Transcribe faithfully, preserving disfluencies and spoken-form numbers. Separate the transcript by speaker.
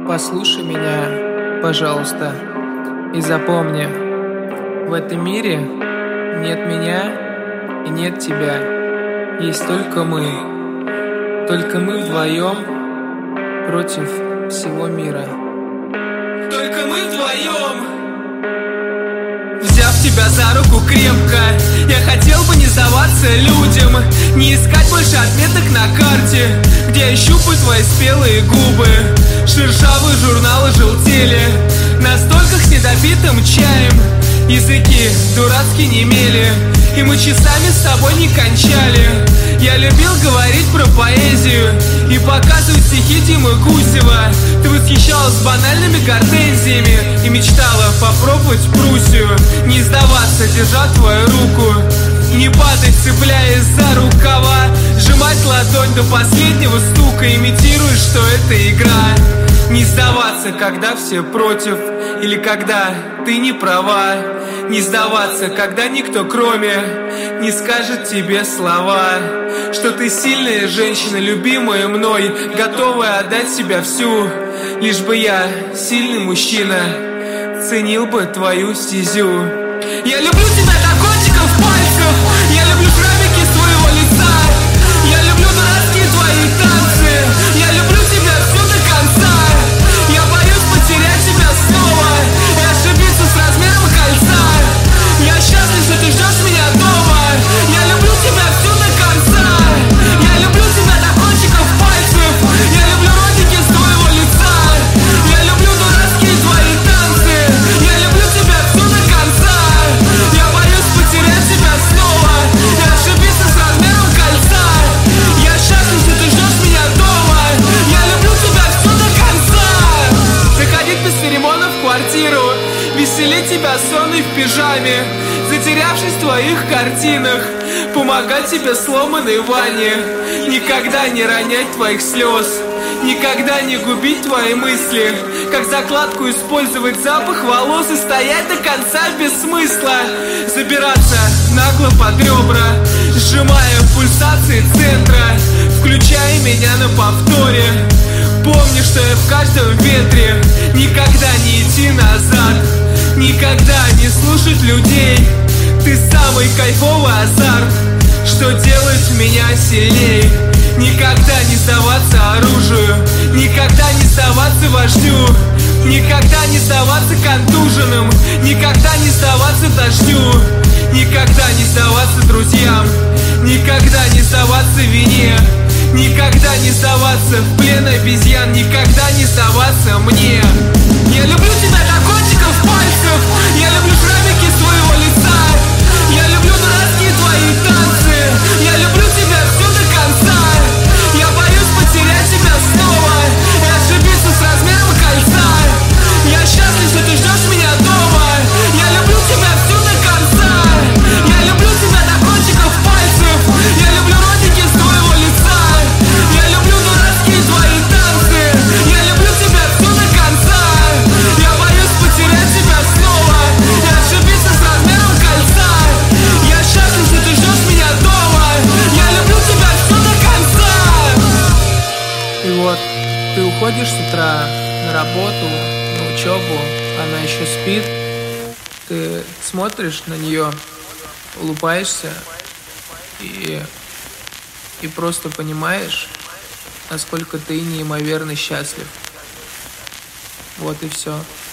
Speaker 1: Послушай меня, пожалуйста, и запомни, в этом мире нет меня и нет тебя. Есть только мы. Только мы вдвоем против всего мира. Только мы вдвоем. Взяв тебя за руку крепко, я хотел бы не сдаваться людям, не искать больше отметок на карте, где я щупаю твои спелые губы. Шершавые журналы желтели на стольках с недопитым чаем. Языки дурацкие немели, и мы часами с тобой не кончали. Я любил говорить про поэзию и показывать стихи Димы Гусева. Ты восхищалась банальными гортензиями и мечтала попробовать Пруссию. Не сдаваться, держа твою руку, не падать, цепляясь за рукава, сжимать ладонь до последнего стука, имитируя, что это игра. Не сдаваться, когда все против, или когда ты не права. Не сдаваться, когда никто кроме не скажет тебе слова, что ты сильная женщина, любимая мной, готовая отдать себя всю, лишь бы я, сильный мужчина, ценил бы твою стезю. Я люблю тебя до кончиков пальцев, я люблю шрамики своего лица, я люблю дурацкие твои танцы, я люблю тебя всю до конца. Я боюсь потерять тебя снова и ошибиться с размером кольца. Я счастлив, что ты ждешь меня дома, я люблю тебя всю до конца. Я люблю тебя до кончиков пальцев, я люблю родинки с твоего лица, я люблю дурацкие твои танцы, я люблю тебя всю до конца. Я боюсь потерять тебя снова и ошибиться с размером кольца. Я счастлив, что ты ждешь меня дома, я люблю тебя всю до конца. Заходить без церемонов в квартиру, веселить тебя сонной в пижаме, затерявшись в твоих картинах, помогать тебе сломанной ванне, никогда не ронять твоих слез, никогда не губить твои мысли, как закладку использовать запах волос и стоять до конца без смысла, забираться нагло под ребра, сжимая пульсации центра, включая меня на повторе. Помни, что я в каждом ветре, никогда не идти назад, никогда не слушать людей. Ты самый кайфовый азарт, что делает меня сильней. Никогда не сдаваться оружию, никогда не сдаваться вождю, никогда не сдаваться контуженным, никогда не сдаваться дождю, никогда не сдаваться друзьям, никогда не сдаваться вине, никогда не сдаваться в плен обезьян, никогда не сдаваться мне. Я люблю тебя до кончиков пальцев, я люблю шрамики своего лица, я люблю дурацкие твои танцы, я люблю тебя всю до конца. Я боюсь потерять тебя снова и ошибиться с размером кольца. Я счастлив, что ты ждешь меня дома, я люблю тебя всю до конца. Я люблю тебя до кончиков пальцев, я люблю родинки с твоего лица, я люблю дурацкие твои танцы, я люблю тебя всю до конца. Я боюсь потерять тебя снова и ошибиться с размером кольца. Я счастлив, что ты ждешь меня дома, я люблю тебя всю до конца. И вот ты уходишь с утра на работу, на учебу, она еще спит. Ты смотришь на нее, улыбаешься и, и просто понимаешь, насколько ты неимоверно счастлив. Вот и все.